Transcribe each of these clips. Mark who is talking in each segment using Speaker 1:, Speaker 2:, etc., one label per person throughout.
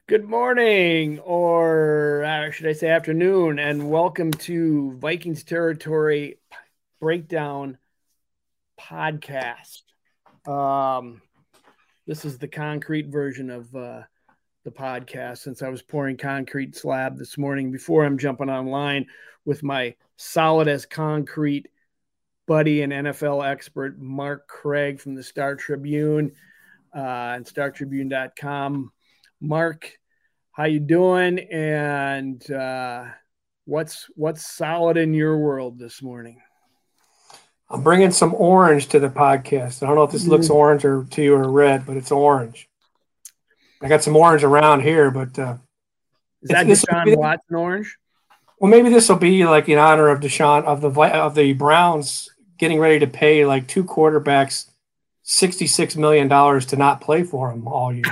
Speaker 1: Good morning, or should I say afternoon, and welcome to Vikings Territory Breakdown Podcast. This is the concrete version of the podcast, since I was pouring concrete slab this morning before I'm jumping online with my solid as concrete buddy and NFL expert, Mark Craig from the Star Tribune and StarTribune.com. Mark, how you doing? And what's solid in your world this morning?
Speaker 2: I'm bringing some orange to the podcast. I don't know if this looks orange or to you or red, but it's orange. I got some orange around here, but
Speaker 1: is that Deshaun Watson orange?
Speaker 2: Well, maybe this will be like in honor of Deshaun of the Browns getting ready to pay like two quarterbacks $66 million to not play for him all year.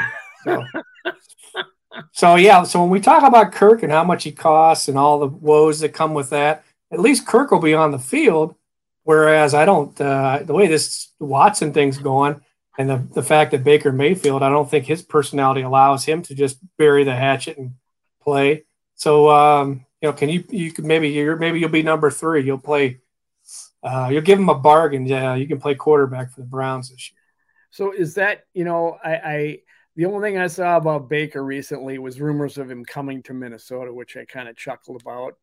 Speaker 2: So when we talk about Kirk and how much he costs and all the woes that come with that, at least Kirk will be on the field. Whereas I don't, the way this Watson thing's going and the fact that Baker Mayfield, I don't think his personality allows him to just bury the hatchet and play. So, can you could maybe you'll be number 3. You'll play, you'll give him a bargain. Yeah, you can play quarterback for the Browns this year.
Speaker 1: So is that, the only thing I saw about Baker recently was rumors of him coming to Minnesota, which I kind of chuckled about.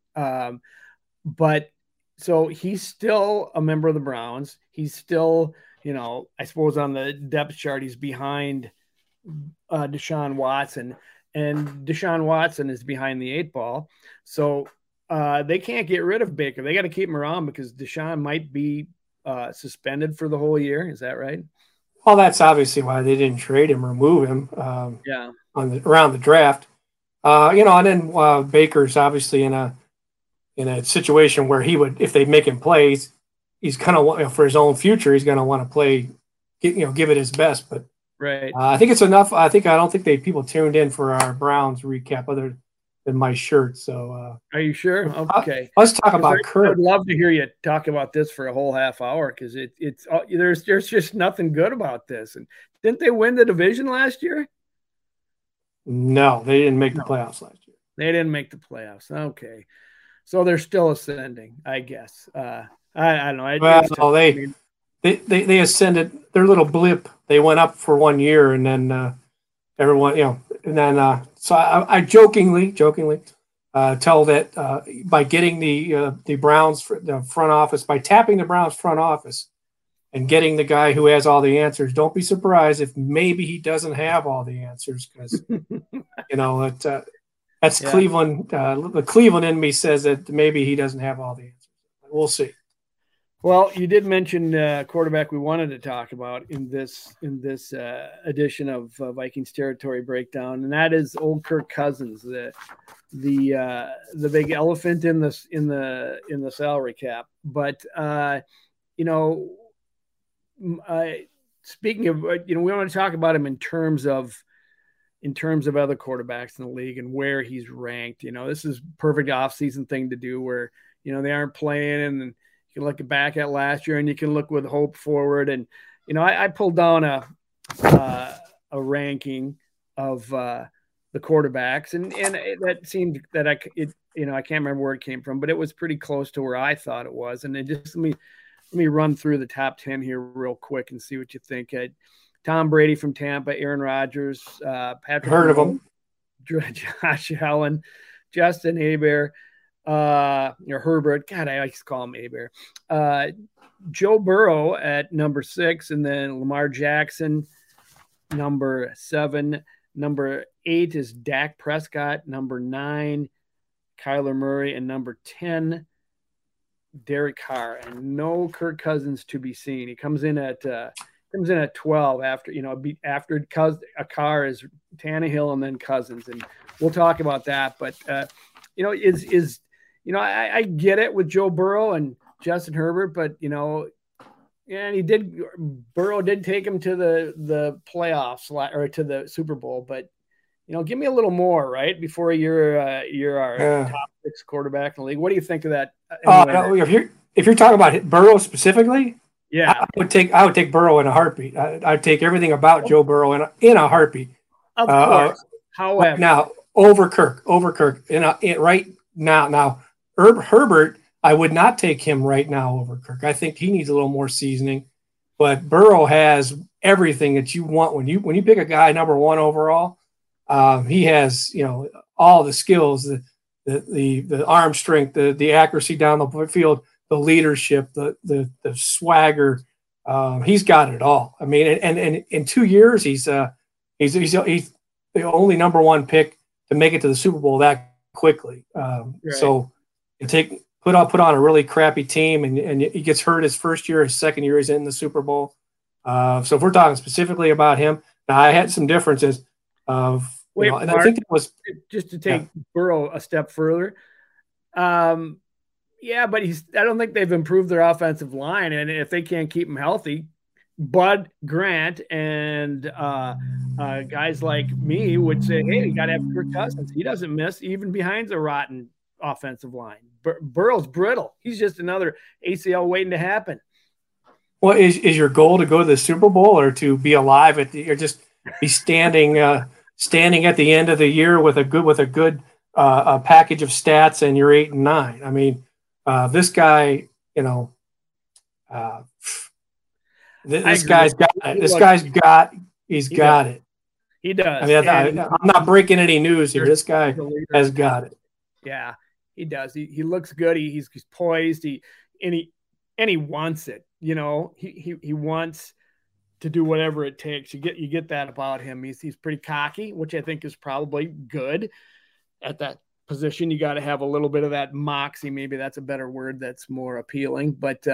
Speaker 1: But so he's still a member of the Browns. He's still, I suppose on the depth chart, he's behind Deshaun Watson, and Deshaun Watson is behind the 8 ball. So they can't get rid of Baker. They got to keep him around because Deshaun might be suspended for the whole year. Is that right?
Speaker 2: Well, that's obviously why they didn't trade him or move him around the draft. And then Baker's obviously in a situation where he would, if they make him play, he's kind of for his own future, he's going to want to play, give it his best. But
Speaker 1: right,
Speaker 2: I think it's enough. I don't think people tuned in for our Browns recap other than my shirt. So
Speaker 1: are you sure? Okay,
Speaker 2: let's talk about Kirk.
Speaker 1: I'd love to hear you talk about this for a whole half hour because it's there's just nothing good about this. And didn't they win the division last year?
Speaker 2: No, they didn't make the playoffs last year.
Speaker 1: They didn't make the playoffs. Okay, so they're still ascending, I guess. I don't know.
Speaker 2: They ascended. Their little blip. They went up for 1 year, and then everyone, so I jokingly tell that by getting the Browns the front office, by tapping the Browns front office and getting the guy who has all the answers, don't be surprised if maybe he doesn't have all the answers because that's Cleveland. The Cleveland in me says that maybe he doesn't have all the answers. We'll see.
Speaker 1: Well, you did mention quarterback we wanted to talk about in this edition of Vikings Territory Breakdown, and that is old Kirk Cousins, the big elephant in the salary cap. But speaking of, we want to talk about him in terms of other quarterbacks in the league and where he's ranked. This is perfect offseason thing to do where they aren't playing and. You can look back at last year and you can look with hope forward. And, I pulled down a ranking of the quarterbacks and that seemed that I can't remember where it came from, but it was pretty close to where I thought it was. And it just, let me run through the top 10 here real quick and see what you think. Tom Brady from Tampa, Aaron Rodgers, Patrick.
Speaker 2: Heard of him.
Speaker 1: Josh Allen, Justin Herbert. Herbert, God, I like to call him Hebert. Joe Burrow at number 6, and then Lamar Jackson, number 7. Number 8 is Dak Prescott. Number 9, Kyler Murray, and number 10, Derek Carr. And no Kirk Cousins to be seen. He comes in at 12 after a Carr is Tannehill and then Cousins, and we'll talk about that. But I get it with Joe Burrow and Justin Herbert, but Burrow did take him to the playoffs or to the Super Bowl, but give me a little more, right? Before you're our top 6 quarterback in the league. What do you think of that?
Speaker 2: If you're talking about Burrow specifically,
Speaker 1: yeah,
Speaker 2: I would take Burrow in a heartbeat. I'd take everything about Joe Burrow in a heartbeat.
Speaker 1: Of course. However,
Speaker 2: now over Kirk, right now, Herbert, I would not take him right now over Kirk. I think he needs a little more seasoning, but Burrow has everything that you want when you pick a guy number one overall. He has, all the skills, the arm strength, the accuracy down the field, the leadership, the swagger. He's got it all. I mean, and in 2 years, he's the only number one pick to make it to the Super Bowl that quickly. Right. So you put on a really crappy team, and he gets hurt his first year, his second year he's in the Super Bowl. So if we're talking specifically about him, now I had some differences of.
Speaker 1: Wait, Mark, I think it was just to take Burrow a step further. Yeah, but I don't think they've improved their offensive line, and if they can't keep him healthy, Bud Grant and guys like me would say, "Hey, you got to have Kirk Cousins. He doesn't miss even behind a rotten offensive line. Burrow's brittle. He's just another ACL waiting to happen."
Speaker 2: Well, is your goal to go to the Super Bowl or to be alive or just be standing at the end of the year with a good package of stats and you're 8-9? I mean, this guy, this guy's got it. He's got it.
Speaker 1: He does.
Speaker 2: I mean, I'm not breaking any news here. This guy has got it.
Speaker 1: Yeah, he does. He looks good. He's poised. He wants it. He wants to do whatever it takes. You get that about him. He's pretty cocky, which I think is probably good at that position. You got to have a little bit of that moxie. Maybe that's a better word that's more appealing. But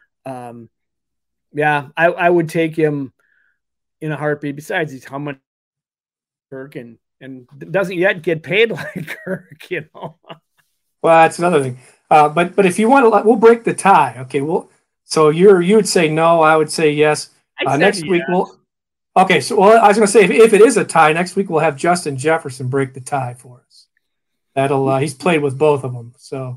Speaker 1: yeah, I would take him in a heartbeat. Besides, he's how much Kirk and doesn't yet get paid like Kirk.
Speaker 2: Well, that's another thing. But if you want to, we'll break the tie. Okay. So you would say no. I would say yes. Next week okay. So I was going to say if it is a tie, next week we'll have Justin Jefferson break the tie for us. He's played with both of them. So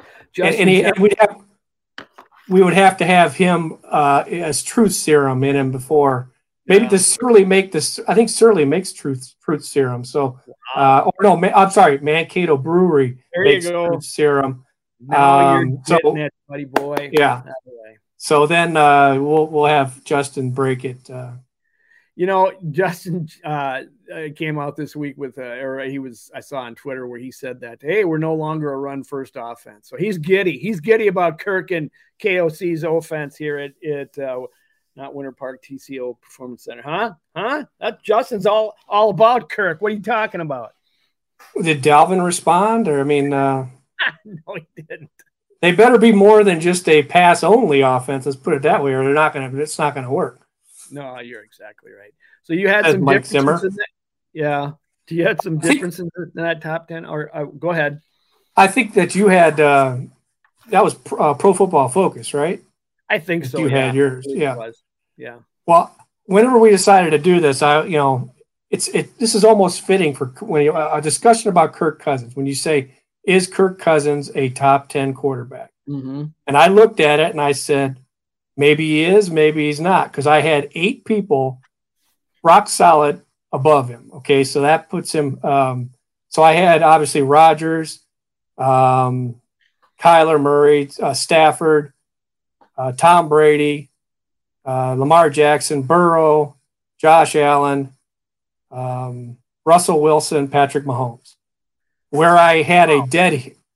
Speaker 2: we would have to have him as truth serum in him before. Maybe to Surly make this. I think Surly makes truth serum. So I'm sorry, Mankato Brewery makes truth serum.
Speaker 1: Now you're getting it, buddy boy.
Speaker 2: Yeah. So then we'll have Justin break it.
Speaker 1: Justin came out this week with I saw on Twitter where he said that, hey, we're no longer a run first offense. So he's giddy. He's giddy about Kirk and KOC's offense here at not Winter Park, TCO Performance Center. Huh? That Justin's all about Kirk. What are you talking about?
Speaker 2: Did Dalvin respond? Or
Speaker 1: no, he didn't.
Speaker 2: They better be more than just a pass only offense. Let's put it that way, or it's not going to work.
Speaker 1: No, you're exactly right. So you had some
Speaker 2: Mike Zimmer.
Speaker 1: Yeah. Do you had some differences in that top 10? Or go ahead.
Speaker 2: I think that you had that was Pro Football Focus, right?
Speaker 1: I think so.
Speaker 2: You had yours. Yeah.
Speaker 1: Yeah.
Speaker 2: Well, whenever we decided to do this, this is almost fitting for a discussion about Kirk Cousins. When you say, is Kirk Cousins a top 10 quarterback?
Speaker 1: Mm-hmm.
Speaker 2: And I looked at it and I said, maybe he is, maybe he's not, because I had 8 people rock solid above him. Okay, so that puts him. So I had obviously Rodgers, Kyler Murray, Stafford, Tom Brady, Lamar Jackson, Burrow, Josh Allen, Russell Wilson, Patrick Mahomes. Where I had a dead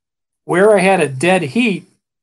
Speaker 2: heat.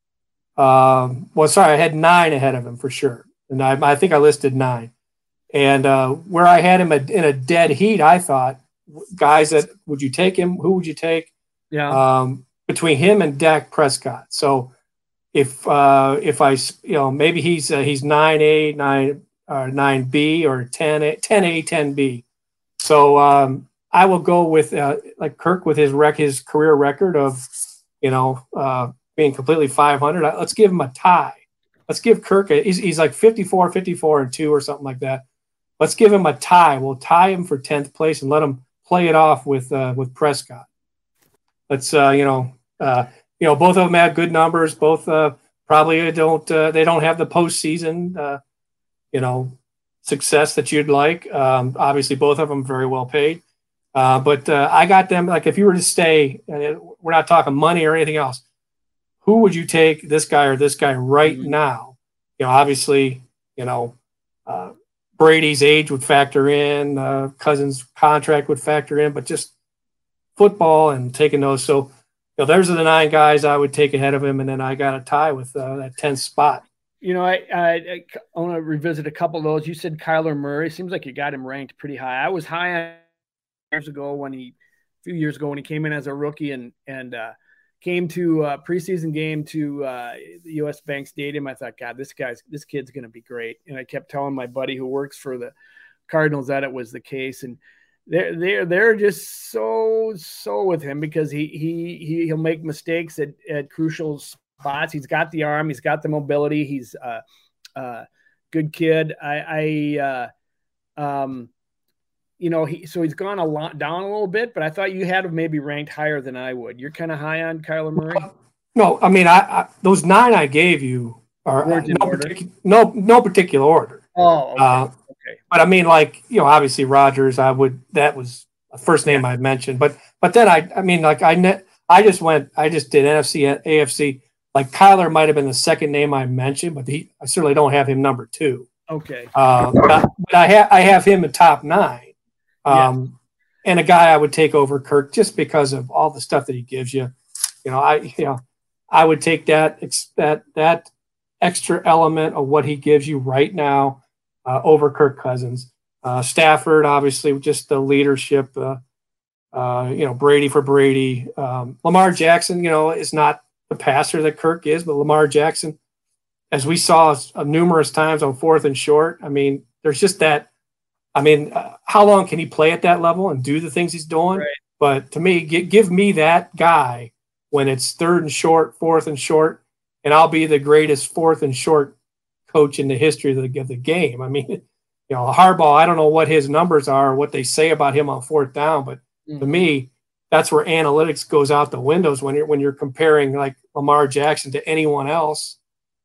Speaker 2: I had 9 ahead of him for sure, and I think I listed 9. And where I had him in a dead heat, I thought, guys, would you take him? Who would you take?
Speaker 1: Yeah.
Speaker 2: Between him and Dak Prescott. So if I maybe he's 9A, 9B, or 10A, 10B. So I will go with like Kirk with his career record of being completely 500. Let's give him a tie. Let's give Kirk he's like 54-2 or something like that. Let's give him a tie. We'll tie him for 10th place and let him play it off with Prescott. Let's both of them have good numbers. Both probably don't have the postseason success that you'd like. Obviously, both of them very well paid. But I got them. Like, if you were to stay, we're not talking money or anything else. Who would you take, this guy or this guy right now? Obviously, Brady's age would factor in, Cousins' contract would factor in, but just football and taking those. So, there's the 9 guys I would take ahead of him, and then I got a tie with that 10th spot.
Speaker 1: I want to revisit a couple of those. You said Kyler Murray. Seems like you got him ranked pretty high. I was high on a few years ago when he came in as a rookie and came to a preseason game to the U.S. Bank Stadium. I thought, God, this kid's going to be great. And I kept telling my buddy who works for the Cardinals that it was the case. And they're just so with him because he'll make mistakes at crucial spots. He's got the arm, he's got the mobility. He's a good kid. He's gone down a little bit, but I thought you had him maybe ranked higher than I would. You're kind of high on Kyler Murray.
Speaker 2: No, I mean, I those 9 I gave you are no particular order.
Speaker 1: Oh, okay. Okay.
Speaker 2: But I mean, obviously Rodgers, that was the first name I mentioned. But then I just did NFC and AFC. Like, Kyler might have been the second name I mentioned, but I certainly don't have him number 2.
Speaker 1: Okay.
Speaker 2: But I have him in top 9. And a guy I would take over Kirk just because of all the stuff that he gives you. I would take that extra element of what he gives you right now over Kirk Cousins. Stafford, obviously, just the leadership. Brady for Brady. Lamar Jackson, is not the passer that Kirk is, but Lamar Jackson, as we saw numerous times on 4th and short, I mean, there's just that. I mean, how long can he play at that level and do the things he's doing?
Speaker 1: Right.
Speaker 2: But to me, give me that guy when it's 3rd and short, 4th and short, and I'll be the greatest 4th and short coach in the history of the game. I mean, Harbaugh, I don't know what his numbers are, or what they say about him on 4th down, but to me, that's where analytics goes out the windows when you're comparing like Lamar Jackson to anyone else,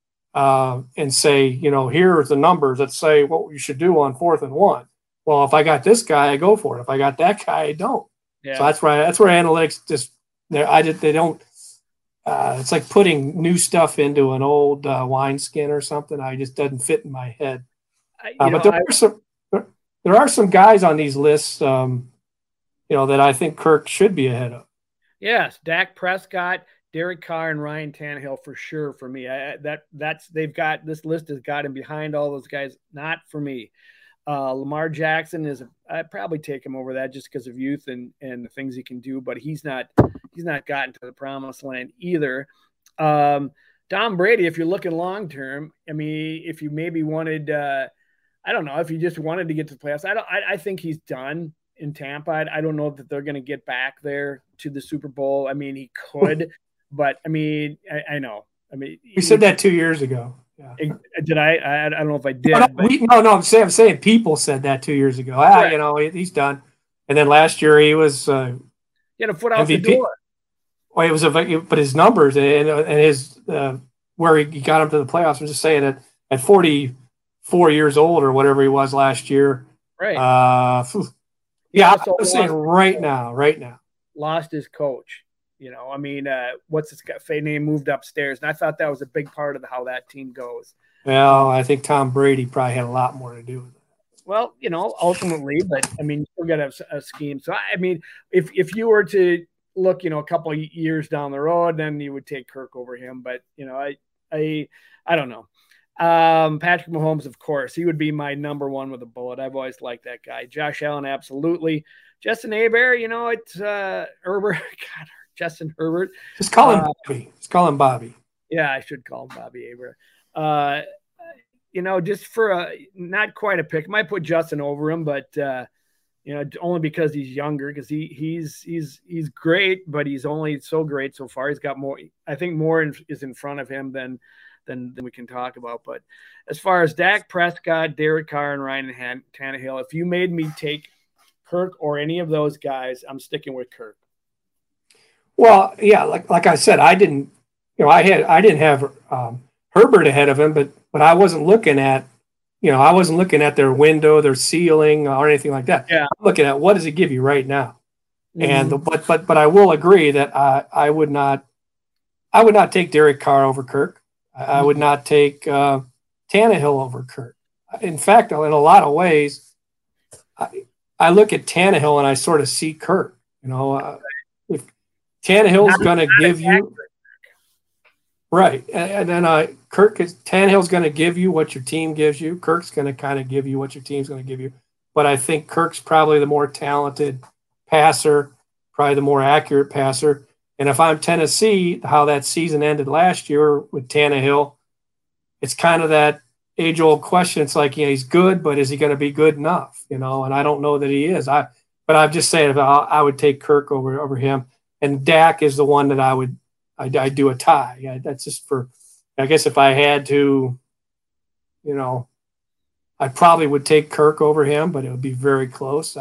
Speaker 2: and say, here are the numbers that say what you should do on 4th and 1. Well, if I got this guy, I go for it. If I got that guy, I don't. Yeah. So that's where analytics they don't. It's like putting new stuff into an old wineskin or something. I just doesn't fit in my head. But there are some guys on these lists, that I think Kirk should be ahead of.
Speaker 1: Yes, Dak Prescott, Derek Carr, and Ryan Tannehill for sure for me. They've got this list has got him behind all those guys. Not for me. Lamar Jackson I'd probably take him over that just because of youth and the things he can do, but he's not gotten to the promised land either. Tom Brady, if you're looking long term, I mean, if you maybe wanted, I don't know, if you just wanted to get to the playoffs, I think he's done in Tampa. I don't know that they're going to get back there to the Super Bowl. I mean, he could, but I mean, I know. I mean,
Speaker 2: you said that 2 years ago.
Speaker 1: Yeah. Did I don't know if I did.
Speaker 2: No, I'm saying people said that 2 years ago. Right. He's done. And then last year he was
Speaker 1: he had a foot out MVP. The door.
Speaker 2: Well, it was but his numbers and his where he got him to the playoffs. I'm just saying that at 44 years old or whatever he was last year.
Speaker 1: Right.
Speaker 2: I'm saying right now.
Speaker 1: Lost his coach. I mean, what's his name moved upstairs, and I thought that was a big part of how that team goes.
Speaker 2: Well, I think Tom Brady probably had a lot more to do with it.
Speaker 1: Well, ultimately, but I mean, you still got to have a scheme. So, I mean, if you were to look, a couple of years down the road, then you would take Kirk over him. But I don't know. Patrick Mahomes, of course, he would be my number 1 with a bullet. I've always liked that guy. Josh Allen, absolutely. Justin Herbert, it's Herbert. God. Justin Herbert.
Speaker 2: Just call him Bobby. Just call him Bobby.
Speaker 1: Yeah, I should call him Bobby Aber. Just for not quite a pick. Might put Justin over him, but only because he's younger. Because he's great, but he's only so great so far. He's got more. I think more is in front of him than we can talk about. But as far as Dak Prescott, Derek Carr, and Ryan Tannehill, if you made me take Kirk or any of those guys, I'm sticking with Kirk.
Speaker 2: Well, yeah, like I said, I didn't have Herbert ahead of him, but I wasn't looking at their window, their ceiling, or anything like that.
Speaker 1: Yeah.
Speaker 2: I'm looking at what does it give you right now. And but I will agree that I would not take Derek Carr over Kirk. I would not take Tannehill over Kirk. In fact, in a lot of ways, I look at Tannehill and I sort of see Kirk. If Tannehill's going to give you right, and then Tannehill's going to give you what your team gives you. Kirk's going to kind of give you what your team's going to give you. But I think Kirk's probably the more talented passer, probably the more accurate passer. And if I'm Tennessee, how that season ended last year with Tannehill, it's kind of that age-old question. It's like, he's good, but is he going to be good enough? And I don't know that he is. But I'm just saying, I would take Kirk over him, and Dak is the one that I'd do a tie. Yeah, that's just I guess if I had to, I probably would take Kirk over him, but it would be very close.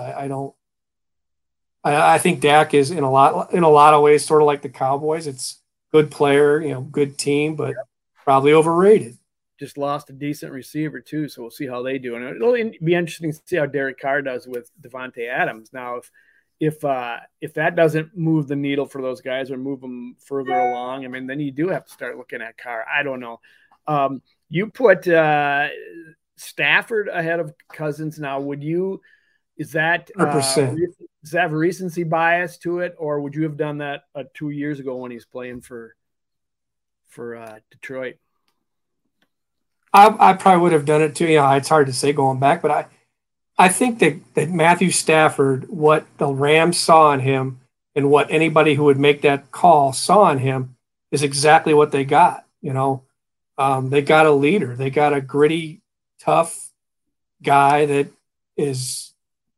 Speaker 2: I think Dak is in a lot of ways sort of like the Cowboys. It's good player, good team, but probably overrated.
Speaker 1: Just lost a decent receiver too, so we'll see how they do. And it'll be interesting to see how Derek Carr does with Devontae Adams. Now, if that doesn't move the needle for those guys or move them further along, I mean, then you do have to start looking at Carr. I don't know. You put Stafford ahead of Cousins. Now, is that
Speaker 2: 100%.
Speaker 1: Does that have a recency bias to it, or would you have done that 2 years ago when he's playing for Detroit?
Speaker 2: I probably would have done it too. It's hard to say going back, but I think that Matthew Stafford, what the Rams saw in him and what anybody who would make that call saw in him is exactly what they got. They got a leader. They got a gritty, tough guy that is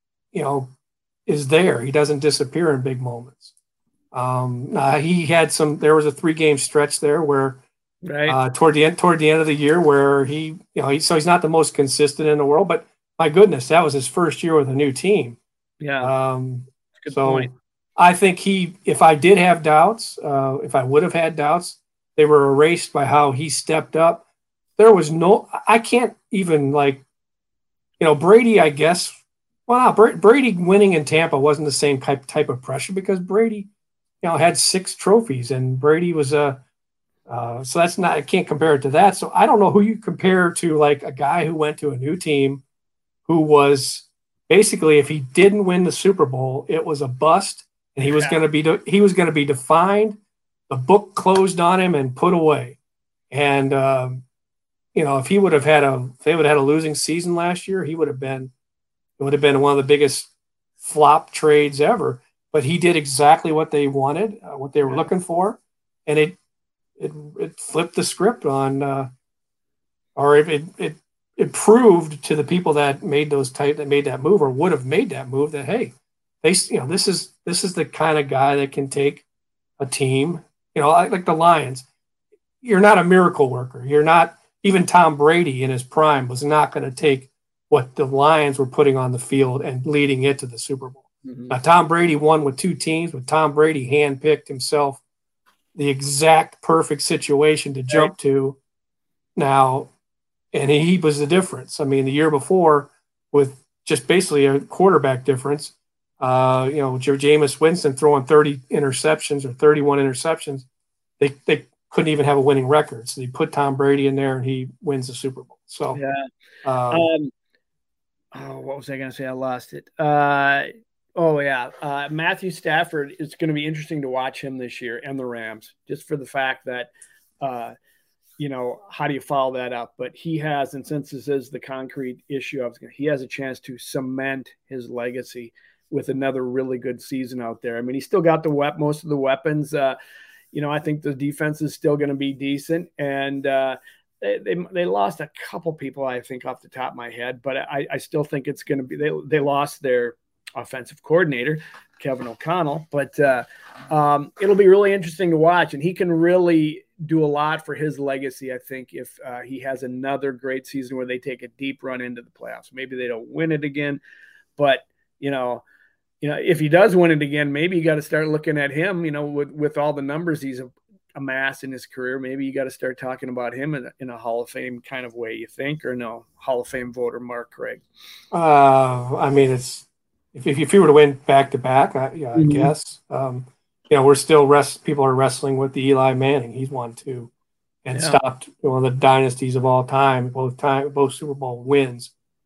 Speaker 2: there. He doesn't disappear in big moments. He had there was a 3-game stretch there where toward the end of the year where so he's not the most consistent in the world, but my goodness, that was his first year with a new team.
Speaker 1: Yeah.
Speaker 2: Good point. I think if I did have doubts, if I would have had doubts, they were erased by how he stepped up. I can't even Brady, I guess. Well, Brady winning in Tampa wasn't the same type of pressure because Brady, had 6 trophies and Brady was so that's not, I can't compare it to that. So I don't know who you compare to like a guy who went to a new team who was basically, if he didn't win the Super Bowl, it was a bust and he was going to be defined, the book closed on him and put away. And, if they would have had a losing season last year, it would have been one of the biggest flop trades ever, but he did exactly what they wanted, what they were looking for. And it flipped the script on, or it proved to the people that made that move or would have made that move that, hey, this is the kind of guy that can take a team, like the Lions. You're not a miracle worker. You're not, even Tom Brady in his prime was not going to take what the Lions were putting on the field and leading it to the Super Bowl. Mm-hmm. Now, Tom Brady won with 2 teams, but Tom Brady handpicked himself the exact perfect situation to jump to now, and he was the difference. I mean, the year before, with just basically a quarterback difference, Jameis Winston throwing 30 interceptions or 31 interceptions, they couldn't even have a winning record. So they put Tom Brady in there and he wins the Super Bowl. So,
Speaker 1: what was I going to say? I lost it. Matthew Stafford, it's going to be interesting to watch him this year and the Rams, just for the fact that, how do you follow that up? But he has, and since this is the concrete issue, he has a chance to cement his legacy with another really good season out there. I mean, he's still got most of the weapons. I think the defense is still going to be decent, and they lost a couple people, I think, off the top of my head, but I still think it's going to be they lost their offensive coordinator, Kevin O'Connell, but it'll be really interesting to watch, and he can really do a lot for his legacy, I think, if he has another great season where they take a deep run into the playoffs. Maybe they don't win it again, but if he does win it again, maybe you got to start looking at him, with all the numbers he's amassed in his career. Maybe you got to start talking about him in a Hall of Fame kind of way, you think, or no? Hall of Fame voter, Mark Craig.
Speaker 2: I mean, it's if you were to win back to back, I guess. We're still people are wrestling with the Eli Manning. He's won 2 and stopped one of the dynasties of all time, both Super Bowl wins.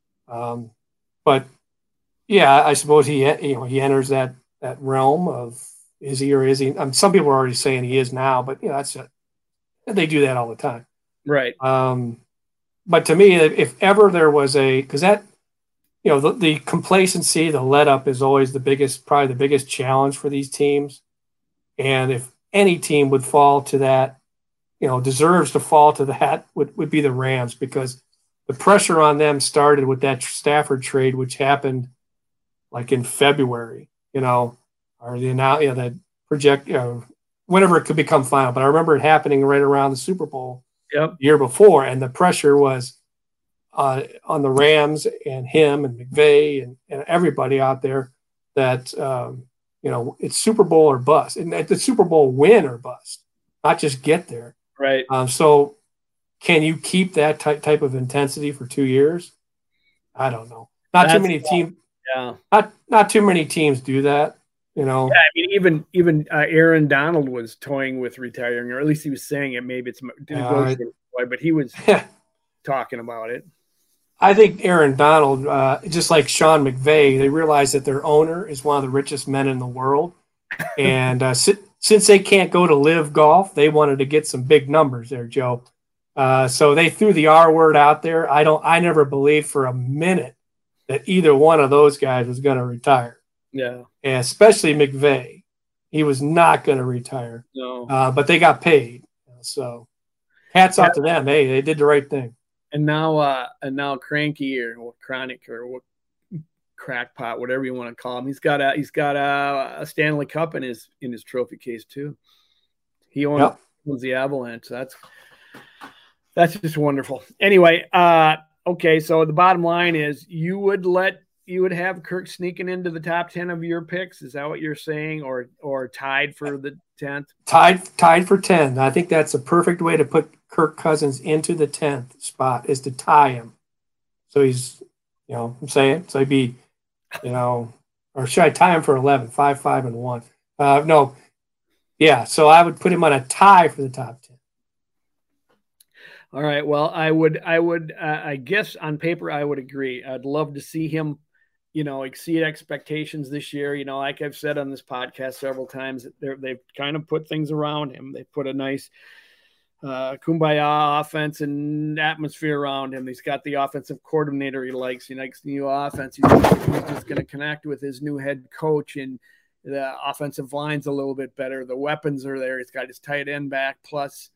Speaker 2: But yeah, I suppose he enters that realm of is he or is he? Some people are already saying he is now, but that's it. They do that all the time,
Speaker 1: right?
Speaker 2: But to me, if ever there was because that the complacency, the let up is always probably the biggest challenge for these teams. And if any team would fall to that, deserves to fall to that, would be the Rams, because the pressure on them started with that Stafford trade, which happened like in February, or that project, whenever it could become final. But I remember it happening right around the Super Bowl the year before, and the pressure was on the Rams and him and McVay and everybody out there that it's Super Bowl or bust, and the Super Bowl win or bust, not just get there.
Speaker 1: Right.
Speaker 2: So can you keep that type of intensity for 2 years? I don't know. Not too many teams.
Speaker 1: Yeah.
Speaker 2: Not too many teams do that.
Speaker 1: Yeah, I mean, even Aaron Donald was toying with retiring, or at least he was saying it. Maybe it's but he was talking about it.
Speaker 2: I think Aaron Donald, just like Sean McVay, they realize that their owner is one of the richest men in the world. And since they can't go to Live Golf, they wanted to get some big numbers there, Joe. So they threw the R word out there. I never believed for a minute that either one of those guys was going to retire.
Speaker 1: Yeah.
Speaker 2: And especially McVay. He was not going to retire.
Speaker 1: No.
Speaker 2: But they got paid. So hats off to them. Hey, they did the right thing.
Speaker 1: And now Cranky or Chronic or what Crackpot, whatever you want to call him, he's got a Stanley Cup in his trophy case too. He owns the Avalanche. That's just wonderful. Anyway, okay, so the bottom line is you would have Kirk sneaking into the top 10 of your picks. Is that what you're saying, or tied for the 10th?
Speaker 2: Tied for 10. I think that's a perfect way to put Kirk Cousins into the 10th spot, is to tie him. So he's, I'm saying, so he'd be, or should I tie him for 11, 5, 5, and 1? No. Yeah. So I would put him on a tie for the top 10.
Speaker 1: All right. Well, I guess on paper, I would agree. I'd love to see him, exceed expectations this year. Like I've said on this podcast several times, they've kind of put things around him. They put a nice kumbaya offense and atmosphere around him. He's got the offensive coordinator he likes. He likes the new offense. He's just going to connect with his new head coach, and the offensive line's a little bit better. The weapons are there. He's got his tight end back plus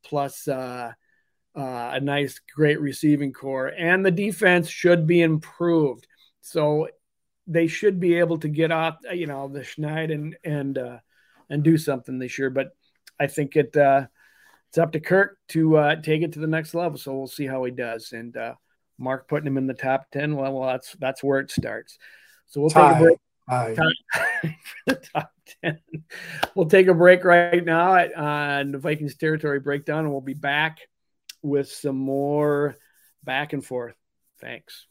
Speaker 1: a nice, great receiving core, and the defense should be improved. So they should be able to get off, the schneid and do something this year. But I think it's up to Kirk to take it to the next level. So we'll see how he does. And Mark putting him in the top 10. Well, that's where it starts. So we'll take a break. The top 10. We'll take a break right now on the Vikings territory breakdown, and we'll be back with some more back and forth. Thanks.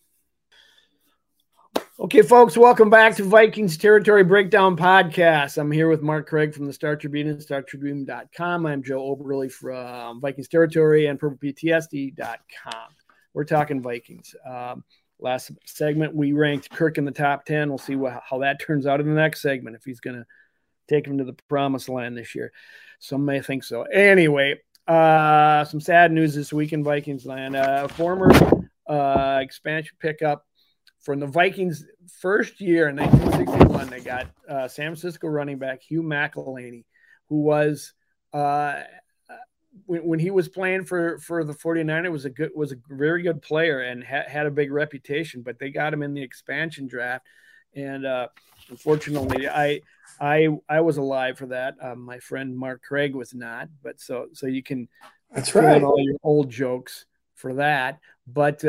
Speaker 1: Okay, folks, welcome back to Vikings Territory Breakdown Podcast. I'm here with Mark Craig from the Star Tribune and StarTribune.com. I'm Joe Oberle from Vikings Territory and PurplePTSD.com. We're talking Vikings. Last segment, we ranked Kirk in the top 10. We'll see how that turns out in the next segment, if he's going to take him to the promised land this year. Some may think so. Anyway, some sad news this week in Vikings land. Former expansion pickup from the Vikings' first year in 1961, they got San Francisco running back Hugh McElhaney, who was when he was playing for the 49ers was a very good player and had a big reputation. But they got him in the expansion draft, and unfortunately, I was alive for that. My friend Mark Craig was not, but so you can
Speaker 2: fill in
Speaker 1: all your old jokes for that. But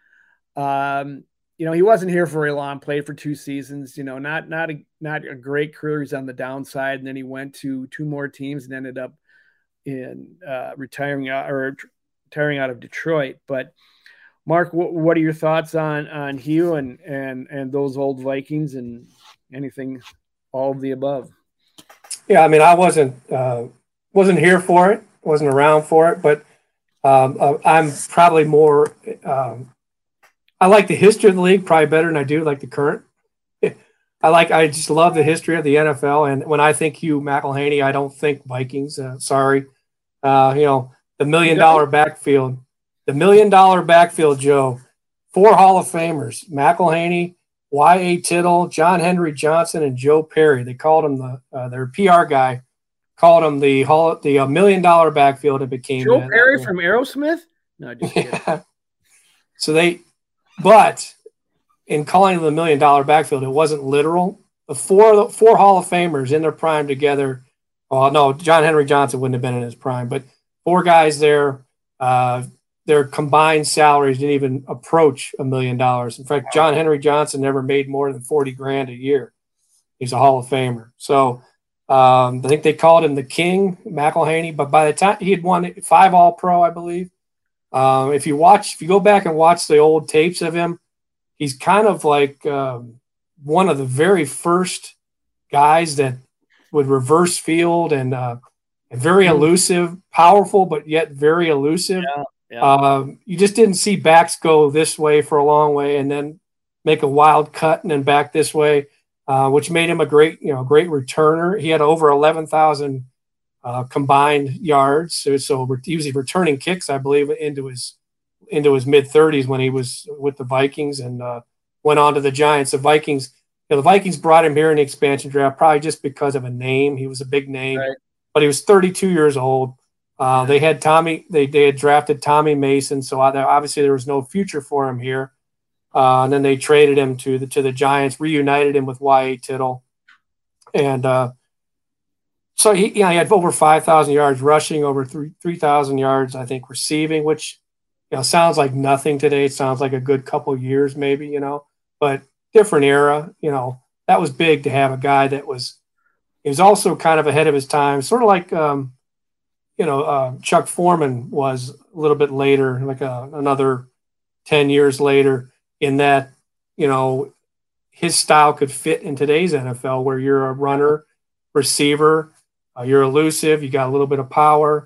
Speaker 1: he wasn't here for very long. Played for 2 seasons. Not a great career. He's on the downside, and then he went to 2 more teams and ended up in retiring out of Detroit. But Mark, what are your thoughts on Hugh and those old Vikings and anything, all of the above?
Speaker 2: Yeah, I mean, I wasn't here for it, wasn't around for it, but I'm probably more. I like the history of the league probably better than I do like the current. I just love the history of the NFL, and when I think Hugh McElhenny, I don't think Vikings. Sorry, the $1 million backfield, Joe. 4 Hall of Famers: McElhenny, Y.A. Tittle, John Henry Johnson, and Joe Perry. They called him their PR guy called him the $1 million backfield. It became
Speaker 1: Joe Perry from Aerosmith. No, just kidding.
Speaker 2: So but in calling it the $1 million backfield, it wasn't literal. The four Hall of Famers in their prime together. Well, no, John Henry Johnson wouldn't have been in his prime, but 4 guys there. Their combined salaries didn't even approach $1 million. In fact, John Henry Johnson never made more than $40,000 a year. He's a Hall of Famer. So I think they called him the King, McElhenny. But by the time he had won 5 All-Pro, I believe. If you go back and watch the old tapes of him, he's kind of like one of the very first guys that would reverse field and very elusive, powerful, but yet very elusive.
Speaker 1: Yeah, yeah.
Speaker 2: You just didn't see backs go this way for a long way and then make a wild cut and then back this way, which made him a great returner. He had over 11,000 combined yards. So he was returning kicks, I believe, into his mid-30s when he was with the Vikings and went on to the Giants. The Vikings brought him here in the expansion draft probably just because of a name. He was a big name, right. But he was 32 years old. They had drafted Tommy Mason, so obviously there was no future for him here. And then they traded him to the Giants, reunited him with Y.A. Tittle, and so he had over 5,000 yards rushing, over 3,000 yards, I think, receiving, which sounds like nothing today. It sounds like a good couple years, maybe, but different era. That was big to have a guy that was. He was also kind of ahead of his time, sort of like Chuck Foreman was a little bit later, like another 10 years later, in that his style could fit in today's NFL, where you're a runner, receiver, you're elusive, you got a little bit of power.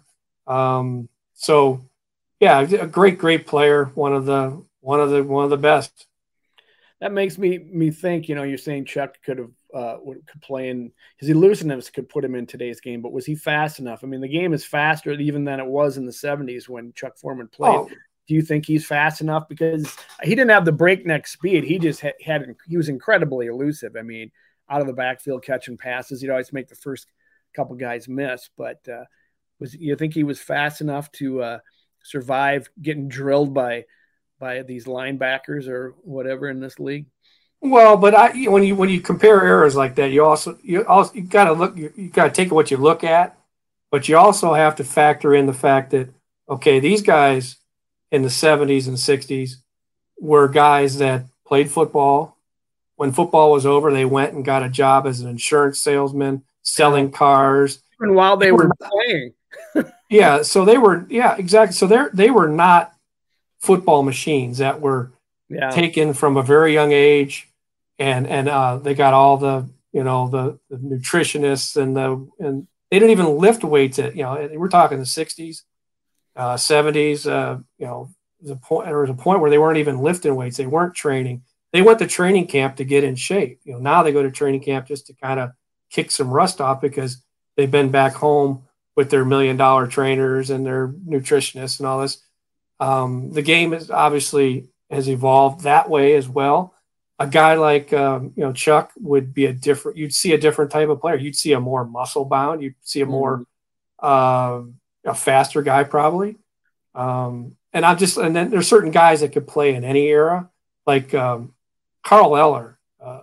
Speaker 2: So yeah, a great player, one of the best.
Speaker 1: That makes me think. You're saying Chuck could play in his elusiveness could put him in today's game, but was he fast enough? I mean, the game is faster even than it was in the 70s when Chuck Foreman played. Oh. Do you think he's fast enough? Because he didn't have the breakneck speed. He just he was incredibly elusive. I mean, out of the backfield catching passes, he'd always make the first couple guys miss. But you think he was fast enough to survive getting drilled by these linebackers or whatever in this league?
Speaker 2: Well, but when you compare eras like that, you got to look. You got to take what you look at, but you also have to factor in the fact that these guys in the 70s and 60s were guys that played football. When football was over, they went and got a job as an insurance salesman, selling cars.
Speaker 1: Even while they were playing.
Speaker 2: Yeah, so they were. Yeah, exactly. So they were not football machines that were taken from a very young age. And they got all the the nutritionists and they didn't even lift weights we're talking the 60s, 70s. There was a point where they weren't even lifting weights. They weren't training. They went to training camp to get in shape. Now they go to training camp just to kind of kick some rust off because they've been back home with their $1 million trainers and their nutritionists and all this. The game has evolved that way as well. A guy like Chuck would be you'd see a different type of player. You'd see a more muscle bound. You'd see a more a faster guy probably. And then there's certain guys that could play in any era, like Carl Eller,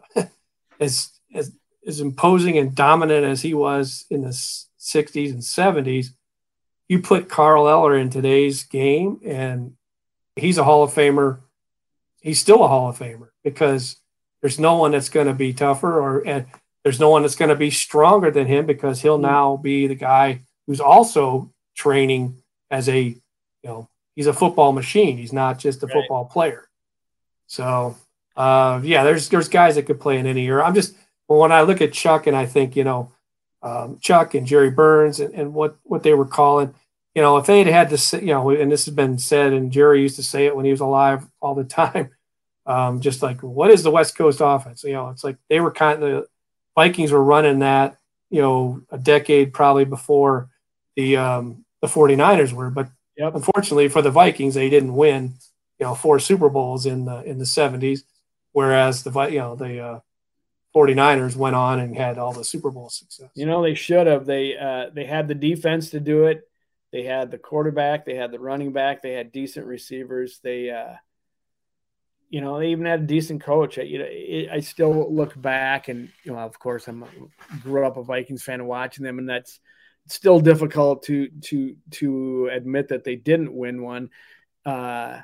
Speaker 2: as imposing and dominant as he was in the 60s and 70s. You put Carl Eller in today's game, and he's a Hall of Famer. He's still a Hall of Famer because there's no one that's going to be tougher and there's no one that's going to be stronger than him because he'll now be the guy who's also training as a he's a football machine. He's not just a football player. So yeah, there's guys that could play in any era. When I look at Chuck and I think, Chuck and Jerry Burns and what they were calling, if they'd had to say, and this has been said, and Jerry used to say it when he was alive all the time, just like, what is the West Coast offense? It's like they were the Vikings were running that, a decade probably before the 49ers were, but unfortunately for the Vikings, they didn't win, 4 Super Bowls in the 70s, whereas the 49ers went on and had all the Super Bowl success.
Speaker 1: They should have. They had the defense to do it. They had the quarterback. They had the running back. They had decent receivers. They, they even had a decent coach. I still look back and, of course, grew up a Vikings fan and watching them, and that's still difficult to admit that they didn't win one. But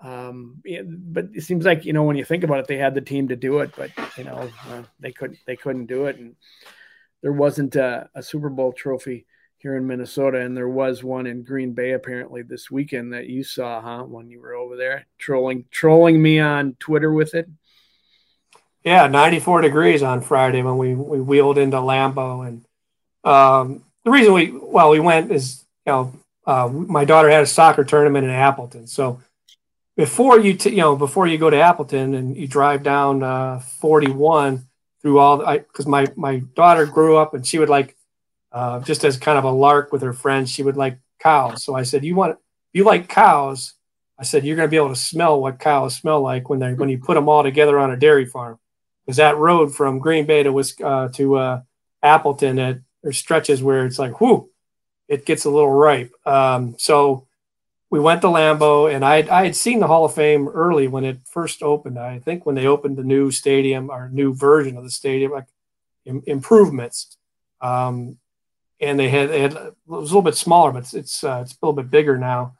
Speaker 1: it seems like, when you think about it, they had the team to do it, but they couldn't do it. And there wasn't a Super Bowl trophy here in Minnesota. And there was one in Green Bay, apparently this weekend that you saw, when you were over there trolling me on Twitter with it.
Speaker 2: Yeah. 94 degrees on Friday when we wheeled into Lambeau. And the reason we went is, my daughter had a soccer tournament in Appleton. So, before you go to Appleton and you drive down 41 through because my daughter grew up and she would like, just as kind of a lark with her friends, she would like cows. So I said, you like cows? I said, you're going to be able to smell what cows smell like when you put them all together on a dairy farm. Because that road from Green Bay to Appleton, there's stretches where it's like, whoo, it gets a little ripe. So we went to Lambeau, and I had seen the Hall of Fame early when it first opened. I think when they opened the new stadium or new version of the stadium, like improvements. And it was a little bit smaller, but it's a little bit bigger now.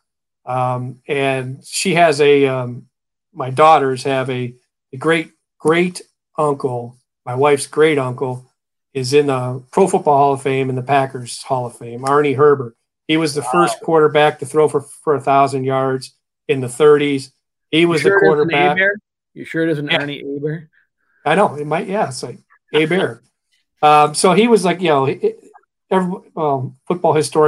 Speaker 2: And she has my daughters have a great uncle. My wife's great uncle is in the Pro Football Hall of Fame and the Packers Hall of Fame, Arnie Herbert. He was the first quarterback to throw for 1,000 yards in the 30s. He was the quarterback.
Speaker 1: You sure it isn't Arnie Aber?
Speaker 2: I know it might. Yeah, it's like Aber. So he was like, football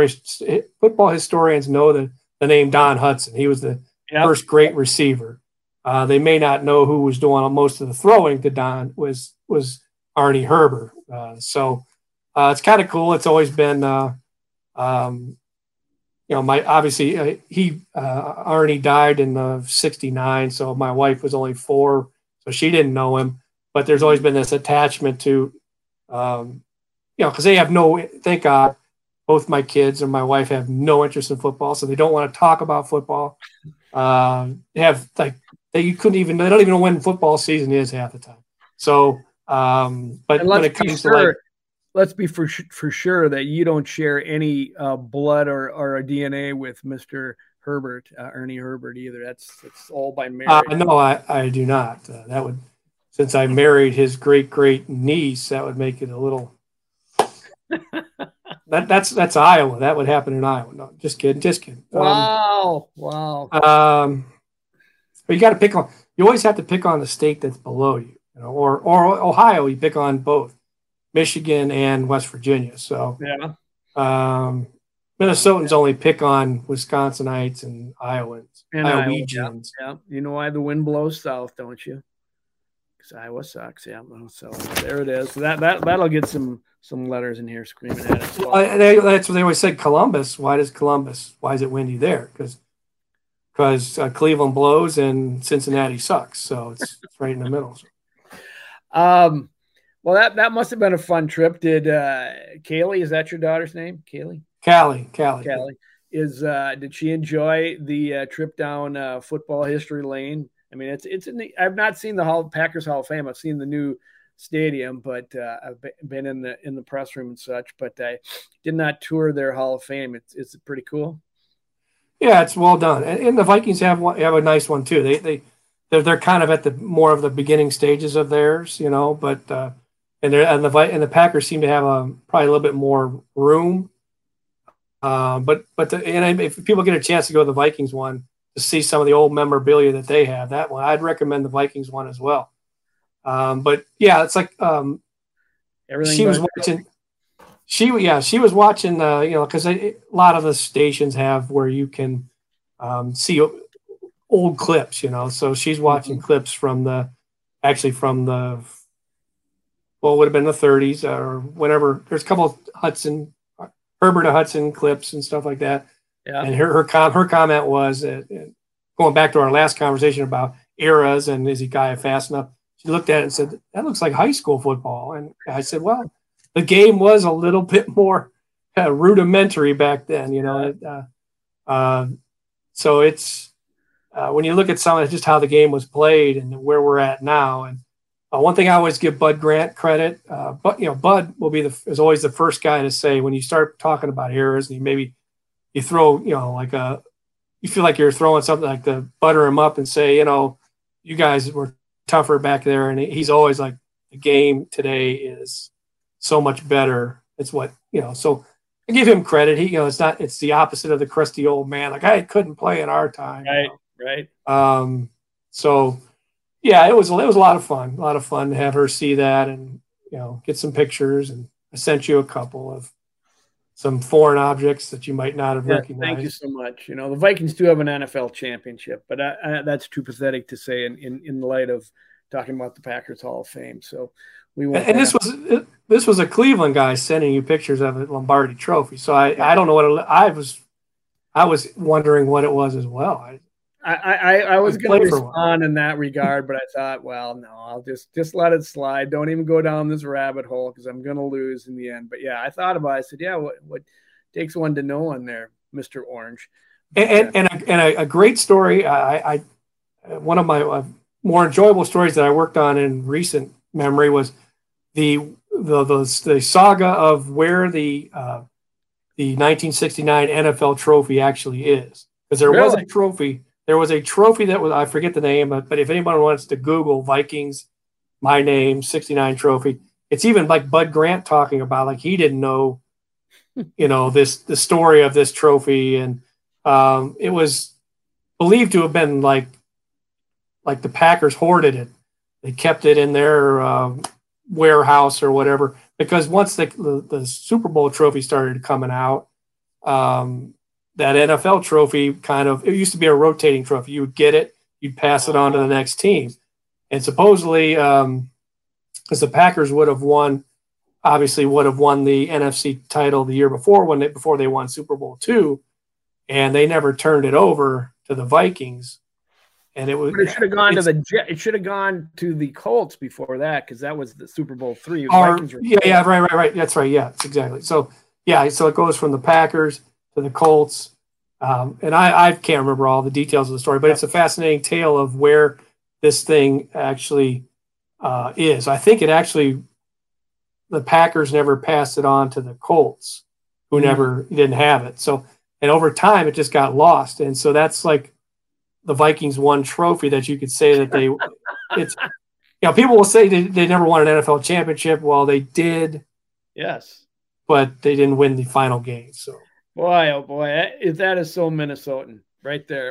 Speaker 2: historians know the name Don Hutson. He was the first great receiver. They may not know who was doing most of the throwing to Don was Arnie Herbert. So it's kind of cool. It's always been. Arnie died in '69, so my wife was only 4, so she didn't know him. But there's always been this attachment to, because they have thank God, both my kids and my wife have no interest in football, so they don't want to talk about football. They don't even know when football season is half the time. So, but when it comes to
Speaker 1: let's be for sure that you don't share any blood or a DNA with Mr. Herbert, Ernie Herbert either. It's all by marriage.
Speaker 2: No, I do not. That would, since I married his great niece, that would make it a little. That's Iowa. That would happen in Iowa. No, just kidding.
Speaker 1: Wow.
Speaker 2: But you got to pick on. You always have to pick on the state that's below you, or Ohio. You pick on both. Michigan and West Virginia. So Minnesotans only pick on Wisconsinites and Iowans. Iowegians.
Speaker 1: Yeah. You know why the wind blows south, don't you? Because Iowa sucks. Yeah. So there it is. So that'll get some letters in here screaming at us.
Speaker 2: Well, that's what they always said. Columbus. Why is it windy there? Because Cleveland blows and Cincinnati sucks. So it's right in the middle.
Speaker 1: Well, that must have been a fun trip. Did Kaylee, is that your daughter's name? Kaylee?
Speaker 2: Callie.
Speaker 1: Did she enjoy the trip down football history lane? I mean, it's I've not seen the Packers Hall of Fame. I've seen the new stadium, but I've been in the press room and such, but I did not tour their Hall of Fame. It's pretty cool.
Speaker 2: Yeah, it's well done. And the Vikings have a nice one too. They're kind of at the more of the beginning stages of theirs, but and the Packers seem to have probably a little bit more room. If people get a chance to go to the Vikings one to see some of the old memorabilia that they have, that one I'd recommend the Vikings one as well. But yeah, it's like
Speaker 1: Everything
Speaker 2: she was watching. She was watching. Because a lot of the stations have where you can see old clips. So she's watching clips from the would have been the 30s or whatever. There's a couple of Herbert Hudson clips and stuff like that.
Speaker 1: Yeah.
Speaker 2: And her comment was going back to our last conversation about eras and is he guy fast enough? She looked at it and said, "That looks like high school football." And I said, "Well, the game was a little bit more rudimentary back then, so it's when you look at some of just how the game was played and where we're at now. And one thing I always give Bud Grant credit, but Bud is always the first guy to say when you start talking about eras, and you throw you feel like you're throwing something like to butter him up and say, you guys were tougher back there, and he's always like, the game today is so much better. It's what so I give him credit. He it's the opposite of the crusty old man, like I couldn't play in our time.
Speaker 1: Right.
Speaker 2: So yeah, it was a lot of fun to have her see that and get some pictures. And I sent you a couple of some foreign objects that you might not have recognized.
Speaker 1: Thank you so much. The Vikings do have an NFL championship, but that's too pathetic to say in light of talking about the Packers Hall of Fame. So we won't.
Speaker 2: And this was a Cleveland guy sending you pictures of a Lombardi trophy. So I don't know what I was wondering what it was as well.
Speaker 1: I was going to respond in that regard, but I thought, well, no, I'll just let it slide. Don't even go down this rabbit hole because I'm going to lose in the end. But yeah, I thought about it. I said, yeah, what takes one to know one there, Mr. Orange?
Speaker 2: And a great story. One of my more enjoyable stories that I worked on in recent memory was the saga of where the 1969 NFL trophy actually is, because there was a trophy. There was a trophy that was, I forget the name, but if anyone wants to Google Vikings, my name, 69 trophy, it's even like Bud Grant talking about, like he didn't know, the story of this trophy. And it was believed to have been like the Packers hoarded it. They kept it in their warehouse or whatever, because once the Super Bowl trophy started coming out, that NFL trophy it used to be a rotating trophy. You would get it, you'd pass it on to the next team. And supposedly, because the Packers would have won the NFC title the year before before they won Super Bowl II, and they never turned it over to the Vikings. And
Speaker 1: it should have gone it should have gone to the Colts before that, because that was the Super Bowl III.
Speaker 2: Right. That's right. Yeah, exactly. So it goes from the Packers to the Colts. And I can't remember all the details of the story, but it's a fascinating tale of where this thing actually is. I think the Packers never passed it on to the Colts, who didn't have it. So, and over time it just got lost. And so that's like the Vikings won trophy that you could say that people will say they never won an NFL championship. Well, they did.
Speaker 1: Yes. But
Speaker 2: they didn't win the final game. So.
Speaker 1: Boy, oh boy, that is so Minnesotan right there.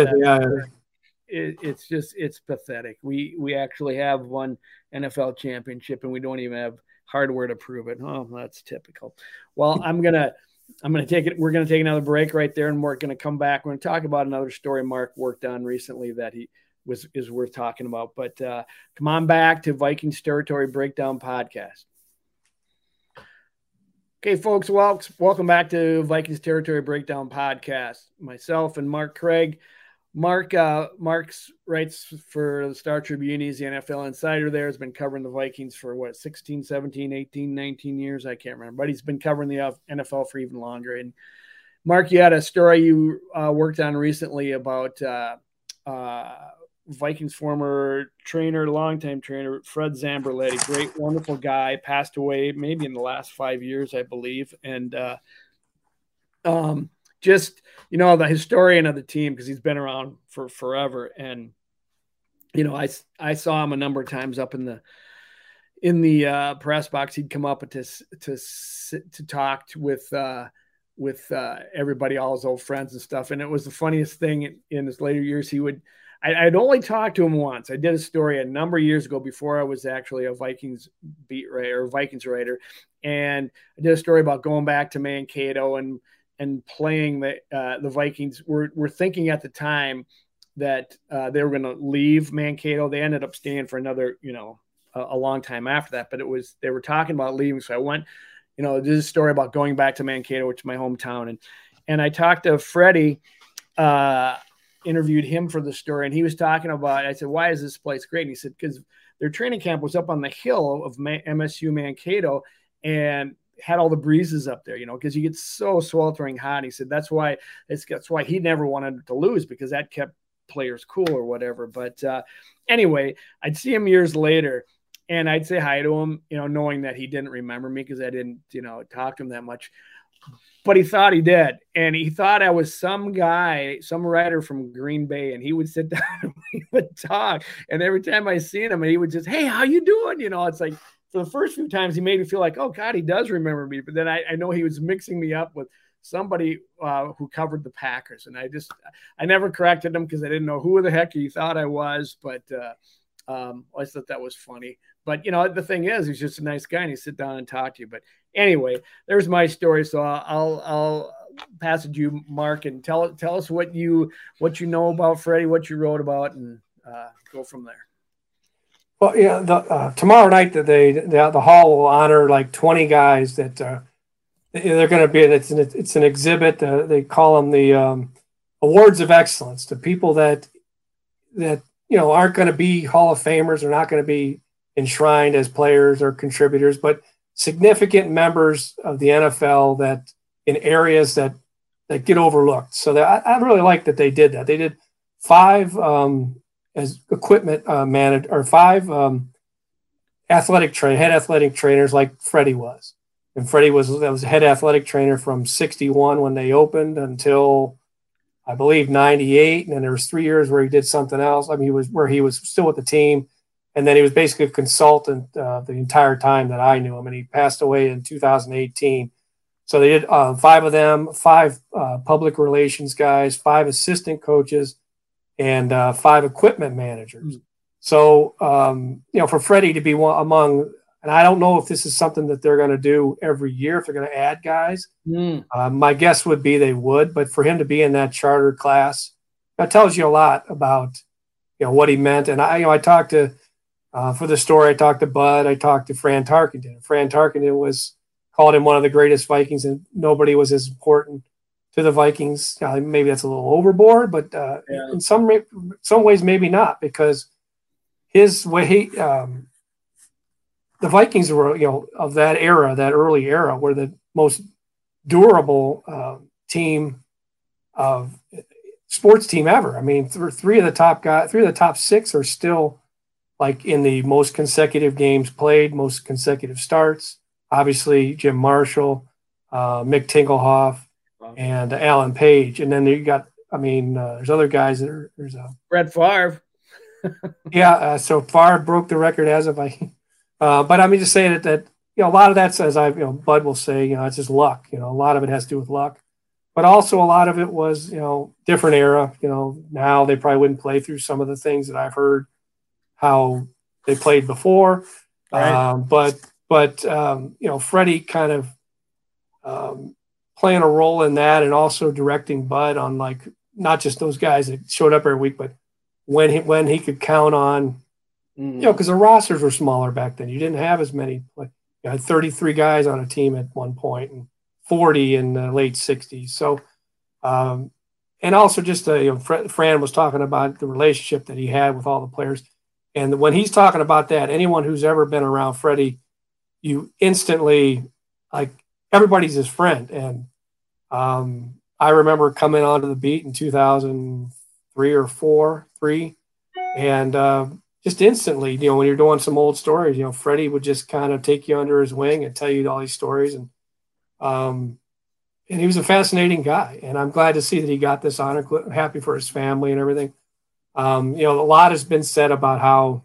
Speaker 1: It's pathetic. We actually have one NFL championship and we don't even have hardware to prove it. Oh, that's typical. Well, I'm gonna take it. We're gonna take another break right there, and we're gonna come back. We're gonna talk about another story Mark worked on recently that is worth talking about. But come on back to Vikings Territory Breakdown Podcast. Okay, folks, welcome back to Vikings Territory Breakdown Podcast. Myself and Mark Craig. Mark's writes for the Star Tribune. He's the NFL insider there. Has been covering the Vikings for 16, 17, 18, 19 years. I can't remember, but he's been covering the NFL for even longer. And Mark, you had a story you worked on recently about Vikings former longtime trainer, Fred Zamberletti, great, wonderful guy, passed away maybe in the last 5 years, I believe. And just, the historian of the team, because he's been around for forever. And, I saw him a number of times up in the press box. He'd come up to talk with with everybody, all his old friends and stuff. And it was the funniest thing in his later years. I'd only talked to him once. I did a story a number of years ago before I was actually a Vikings beat writer or Vikings writer. And I did a story about going back to Mankato and playing the Vikings. We're thinking at the time that they were going to leave Mankato. They ended up staying for another, a long time after that, but they were talking about leaving. So I went, this is a story about going back to Mankato, which is my hometown. And I talked to Freddie, interviewed him for the story, and he was talking about, I said, why is this place great? And he said, because their training camp was up on the hill of MSU Mankato and had all the breezes up there, because you get so sweltering hot. He said, that's why he never wanted to lose, because that kept players cool or whatever. But anyway, I'd see him years later and I'd say hi to him, knowing that he didn't remember me because I didn't, talk to him that much. But he thought he did. And he thought I was some guy, some writer from Green Bay. And he would sit down and we would talk. And every time I seen him, and he would just, hey, how you doing? It's like, for the first few times, he made me feel like, oh, God, he does remember me. But then I know he was mixing me up with somebody who covered the Packers. And I never corrected him because I didn't know who the heck he thought I was. But I thought that was funny. But, the thing is, he's just a nice guy and he sit down and talk to you. But anyway, there's my story. So I'll pass it to you, Mark, and tell us what you know about Freddie, what you wrote about, and go from there.
Speaker 2: Well, yeah, tomorrow night the hall will honor like 20 guys that they're going to be. It's an exhibit. They call them the awards of excellence to people that aren't going to be Hall of Famers. They're not going to be enshrined as players or contributors, but significant members of the NFL that in areas that get overlooked. So I really like that they did that. They did 5 as equipment manager, or 5 head athletic trainers like Freddie was. And Freddie was head athletic trainer from 61 when they opened until I believe 98. And then there was 3 years where he did something else. I mean, he was still with the team. And then he was basically a consultant the entire time that I knew him. And he passed away in 2018. So they did 5 of them, 5 public relations guys, 5 assistant coaches, and 5 equipment managers. So, for Freddie to be among, and I don't know if this is something that they're going to do every year, if they're going to add guys. My guess would be they would, but for him to be in that chartered class, that tells you a lot about, what he meant. And I talked to, for the story, I talked to Bud, I talked to Fran Tarkenton. Fran Tarkenton called him one of the greatest Vikings, and nobody was as important to the Vikings. Maybe that's a little overboard, but in some ways, maybe not, because his way, the Vikings were, of that era, that early era, were the most durable team of sports team ever. I mean, 3 of the top 6 are still like in the most consecutive games played, most consecutive starts. Obviously, Jim Marshall, Mick Tingelhoff, and Alan Page. And then you got, there's other guys that there's
Speaker 1: Brett Favre.
Speaker 2: So Favre broke the record as of but I'm just saying that a lot of that, as Bud will say, it's just luck. A lot of it has to do with luck, but also a lot of it was, different era. Now they probably wouldn't play through some of the things that I've heard how they played before. Right. But Freddie kind of playing a role in that, and also directing Bud on, like, not just those guys that showed up every week, but when he could count on, because the rosters were smaller back then. You didn't have as many. Like, you had 33 guys on a team at one point, and 40 in the late 60s. So, and also just Fran was talking about the relationship that he had with all the players. And when he's talking about that, anyone who's ever been around Freddie, you instantly, like, everybody's his friend. And I remember coming onto the beat in 2003 or 3, and just instantly, when you're doing some old stories, Freddie would just kind of take you under his wing and tell you all these stories. And he was a fascinating guy. And I'm glad to see that he got this honor. I'm happy for his family and everything. A lot has been said about how,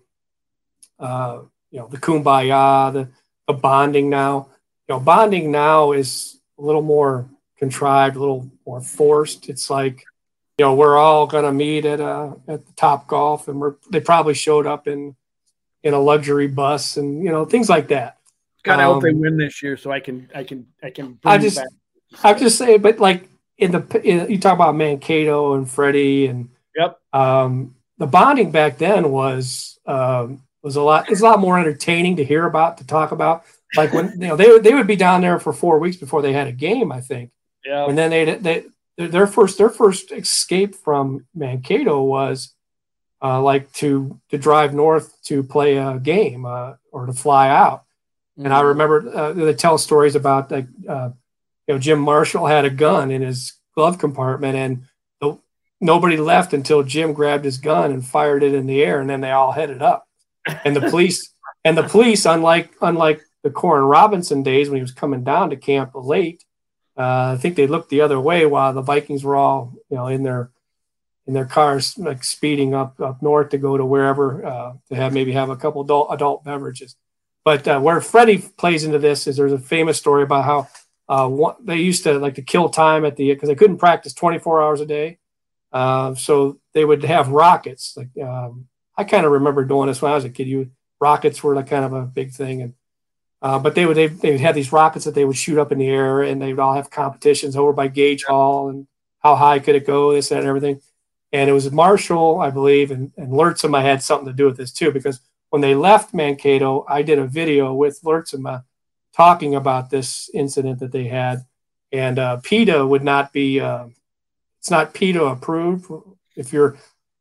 Speaker 2: the kumbaya, the bonding now. Bonding now is a little more contrived, a little more forced. It's like, we're all going to meet at the Top Golf, and they probably showed up in a luxury bus, and things like that.
Speaker 1: God, I hope they win this year so I can bring back.
Speaker 2: I'll just say, but like you talk about Mankato and Freddie, and
Speaker 1: yep,
Speaker 2: the bonding back then was a lot. It's a lot more entertaining to hear about, to talk about. Like when they would be down there for 4 weeks before they had a game, I think.
Speaker 1: Yeah,
Speaker 2: and then their first escape from Mankato was like to drive north to play a game or to fly out. And I remember they tell stories about like Jim Marshall had a gun in his glove compartment, and nobody left until Jim grabbed his gun and fired it in the air, and then they all headed up. And the police, unlike the Corin Robinson days when he was coming down to camp late, I think they looked the other way while the Vikings were all in their cars, like speeding up north to go to wherever to maybe have a couple adult beverages. But where Freddie plays into this is there's a famous story about how they used to like to kill time because they couldn't practice 24 hours a day. So they would have rockets. Like I kind of remember doing this when I was a kid. Rockets were like kind of a big thing, and but they would have these rockets that they would shoot up in the air, and they would all have competitions over by Gage Hall and how high could it go, this, that, and everything. And it was Marshall, I believe, and Lertzema had something to do with this too, because when they left Mankato, I did a video with Lertzema talking about this incident that they had. And PETA would not be, it's not PETA approved. If you're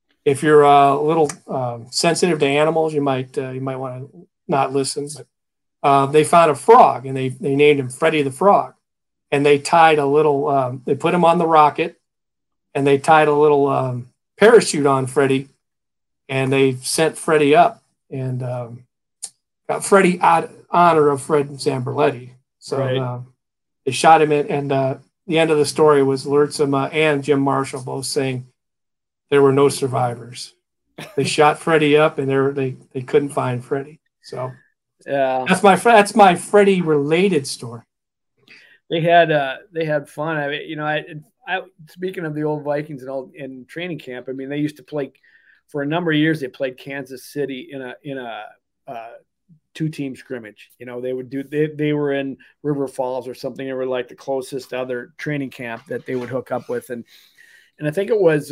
Speaker 2: a little sensitive to animals, you might want to not listen. But they found a frog, and they named him Freddie the Frog. And they tied a little, they put him on the rocket, and they tied a little parachute on Freddie, and they sent Freddie up. And got Freddie out honor of Fred Zamberletti. So right. They shot him in, and the end of the story was Lertzema and Jim Marshall both saying there were no survivors. They shot Freddie up, and they couldn't find Freddie. So
Speaker 1: yeah,
Speaker 2: that's my Freddie related story.
Speaker 1: They had fun. I mean, I speaking of the old Vikings in training camp, I mean, they used to play. For a number of years, they played Kansas City in a 2-team scrimmage. They were in River Falls or something. They were like the closest other training camp that they would hook up with, and I think it was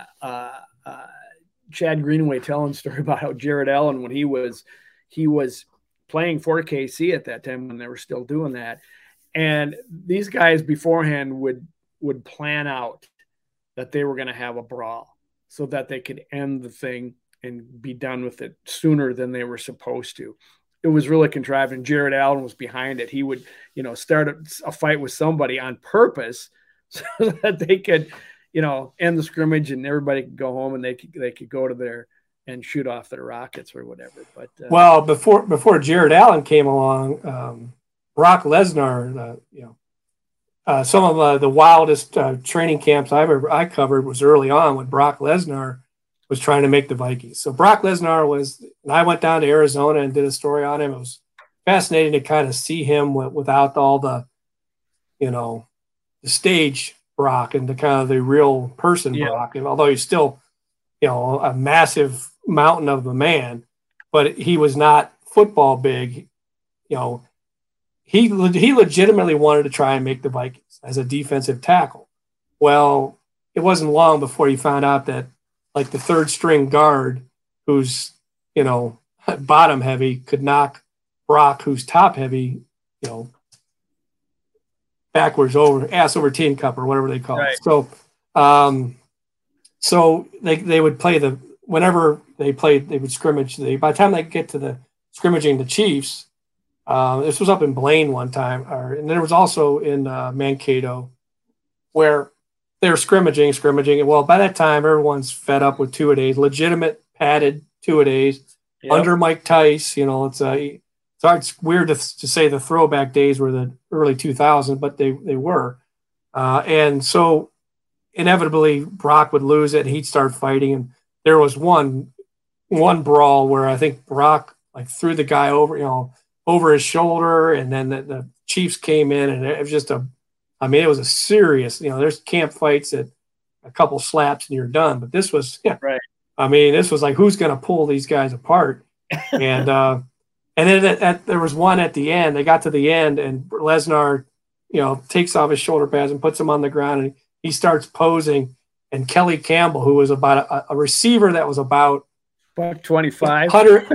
Speaker 1: Chad Greenaway telling a story about how Jared Allen, when he was playing for KC at that time when they were still doing that, and these guys beforehand would plan out that they were going to have a brawl, so that they could end the thing and be done with it sooner than they were supposed to. It was really contrived, and Jared Allen was behind it. He would, start a fight with somebody on purpose so that they could, end the scrimmage and everybody could go home and they could go to their and shoot off their rockets or whatever. But
Speaker 2: well, before Jared Allen came along, Brock Lesnar, some of the wildest training camps I covered was early on when Brock Lesnar was trying to make the Vikings. So Brock Lesnar and I went down to Arizona and did a story on him. It was fascinating to kind of see him without all the, the stage Brock and the kind of the real person Brock. And although he's still, a massive mountain of a man, but he was not football big, He legitimately wanted to try and make the Vikings as a defensive tackle. Well, it wasn't long before he found out that, like, the third string guard, who's bottom heavy, could knock Brock, who's top heavy, backwards over, ass over tin cup or whatever they call it. So, so they would play whenever they would scrimmage. By the time they get to the scrimmaging the Chiefs. This was up in Blaine one time, and there was also in Mankato, where they're scrimmaging. Well, by that time, everyone's fed up with two-a-days, legitimate padded two-a-days, under Mike Tice. It's weird to say the throwback days were the early 2000s, but they were. And so inevitably, Brock would lose it, and he'd start fighting. And there was one brawl where I think Brock threw the guy over his shoulder, and then the Chiefs came in, and it was just a I mean, it was a serious, there's camp fights that a couple slaps and you're done. But this was, yeah,
Speaker 1: Right.
Speaker 2: I mean, this was like, who's going to pull these guys apart? And then there was one at the end. They got to the end, and Lesnar, takes off his shoulder pads and puts them on the ground, and he starts posing. And Kelly Campbell, who was about a receiver that was about
Speaker 1: 25,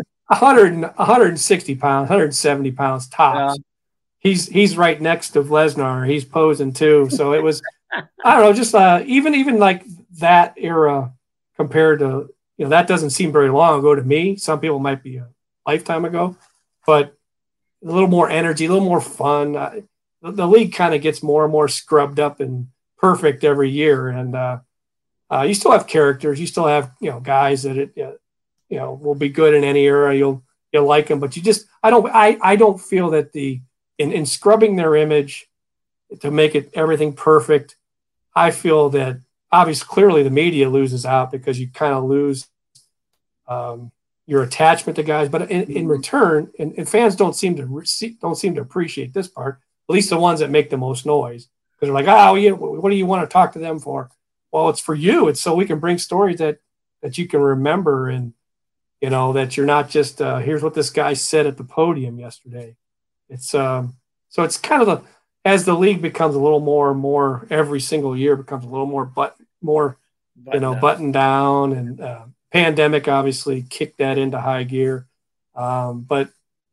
Speaker 2: 160 pounds, 170 pounds tops. Yeah. He's right next to Lesnar. He's posing too. So it was, I don't know, just even like that era compared to, that doesn't seem very long ago to me. Some people might be a lifetime ago, but a little more energy, a little more fun. The league kind of gets more and more scrubbed up and perfect every year. And you still have characters. You still have, guys that will be good in any era. You'll like them, but I don't feel that in scrubbing their image to make it everything perfect. I feel that obviously clearly the media loses out because you kind of lose your attachment to guys, but in return, and fans don't seem to appreciate this part, at least the ones that make the most noise, because they're like, oh, yeah, what do you want to talk to them for? Well, it's for you. It's so we can bring stories that you can remember, and that you're not just here's what this guy said at the podium yesterday. It's so it's kind of as the league becomes a little more and more every single year becomes a little more buttoned down, and pandemic obviously kicked that into high gear. But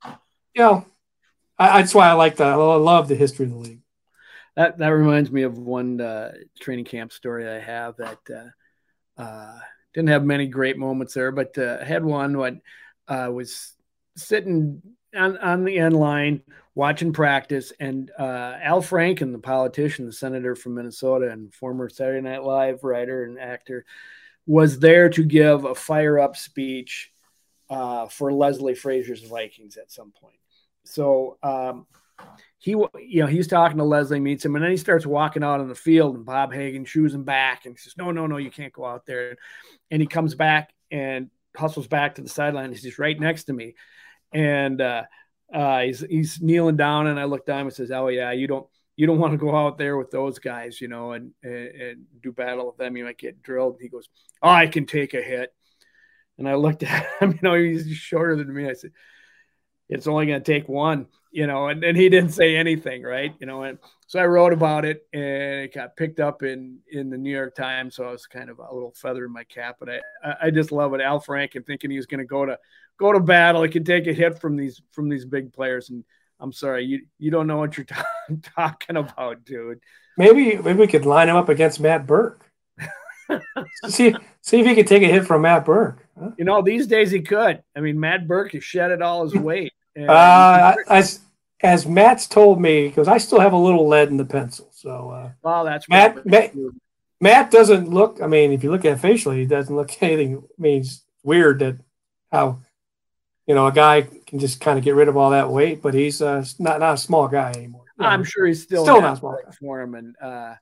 Speaker 2: that's why I like that. I love the history of the league.
Speaker 1: That reminds me of one training camp story I have that didn't have many great moments there, but I had one when I was sitting on the end line watching practice, and Al Franken, the politician, the senator from Minnesota and former Saturday Night Live writer and actor, was there to give a fire-up speech for Leslie Frazier's Vikings at some point. So he's talking to Leslie, meets him, and then he starts walking out on the field, and Bob Hagan shoos him back and says, no, you can't go out there. And he comes back and hustles back to the sideline. He's just right next to me. And he's kneeling down, and I look down and says, oh yeah, you don't want to go out there with those guys, and do battle with them. You might get drilled. And he goes, oh, I can take a hit. And I looked at him, he's shorter than me. I said, it's only going to take one, and he didn't say anything. Right. And so I wrote about it, and it got picked up in the New York Times. So I was kind of a little feather in my cap, but I just love it. Al Franken thinking he was going to go to battle. He could take a hit from these big players. And I'm sorry, you don't know what you're talking about, dude.
Speaker 2: Maybe we could line him up against Matt Burke. see if he could take a hit from Matt Burke. Huh?
Speaker 1: These days he could. I mean, Matt Burke has shedded all his weight.
Speaker 2: As Matt's told me, because I still have a little lead in the pencil. So
Speaker 1: that's
Speaker 2: Matt doesn't look. I mean, if you look at it facially, he doesn't look anything. I mean, it's weird that how a guy can just kind of get rid of all that weight, but he's not a small guy anymore.
Speaker 1: I'm sure he's still not a small guy for him, and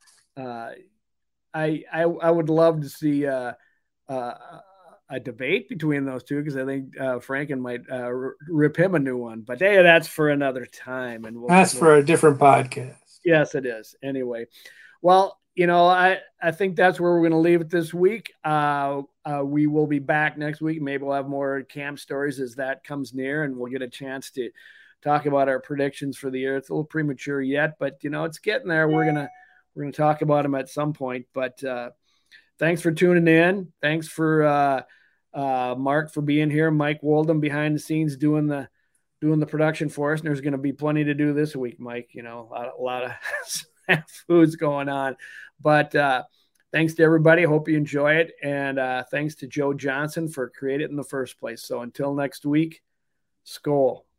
Speaker 1: I would love to see a debate between those two, because I think Franken might rip him a new one. But hey, that's for another time, and
Speaker 2: that's for a different podcast.
Speaker 1: Yes, it is. Anyway, well, I think that's where we're going to leave it this week. We will be back next week. Maybe we'll have more camp stories as that comes near, and we'll get a chance to talk about our predictions for the year. It's a little premature yet, but it's getting there. We're gonna talk about them at some point. But thanks for tuning in. Thanks for Mark for being here. Mike Woldham behind the scenes doing the production for us. And there's going to be plenty to do this week, Mike. A lot of foods going on. But thanks to everybody. Hope you enjoy it. And thanks to Joe Johnson for creating it in the first place. So until next week, Skol.